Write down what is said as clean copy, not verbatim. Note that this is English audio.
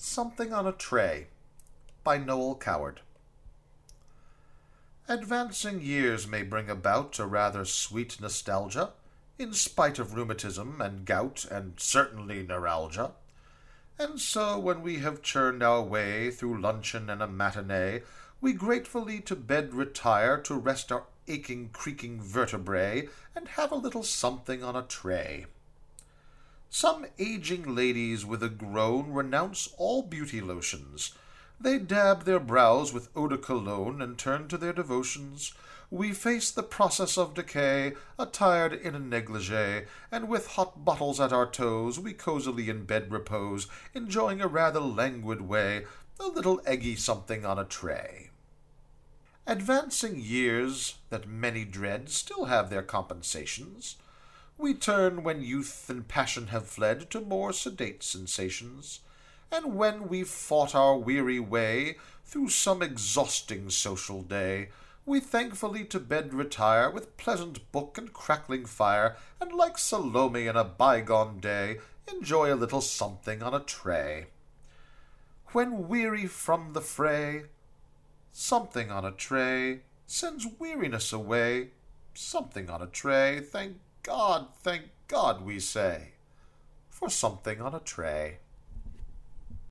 Something on a Tray by Noel Coward. Advancing years may bring about a rather sweet nostalgia, in spite of rheumatism and gout and certainly neuralgia. And so when we have churned our way through luncheon and a matinee, we gratefully to bed retire to rest our aching, creaking vertebrae and have a little something on a tray. Some aging ladies with a groan renounce all beauty lotions. They dab their brows with eau de cologne and turn to their devotions. We face the process of decay, attired in a negligee, and with hot bottles at our toes, we cosily in bed repose, enjoying a rather languid way, a little eggy something on a tray. Advancing years, that many dread, still have their compensations. We turn, when youth and passion have fled, to more sedate sensations. And when we've fought our weary way through some exhausting social day, we thankfully to bed retire with pleasant book and crackling fire, and like Salome in a bygone day, enjoy a little something on a tray. When weary from the fray, something on a tray sends weariness away. Something on a tray, thank God, we say, for something on a tray.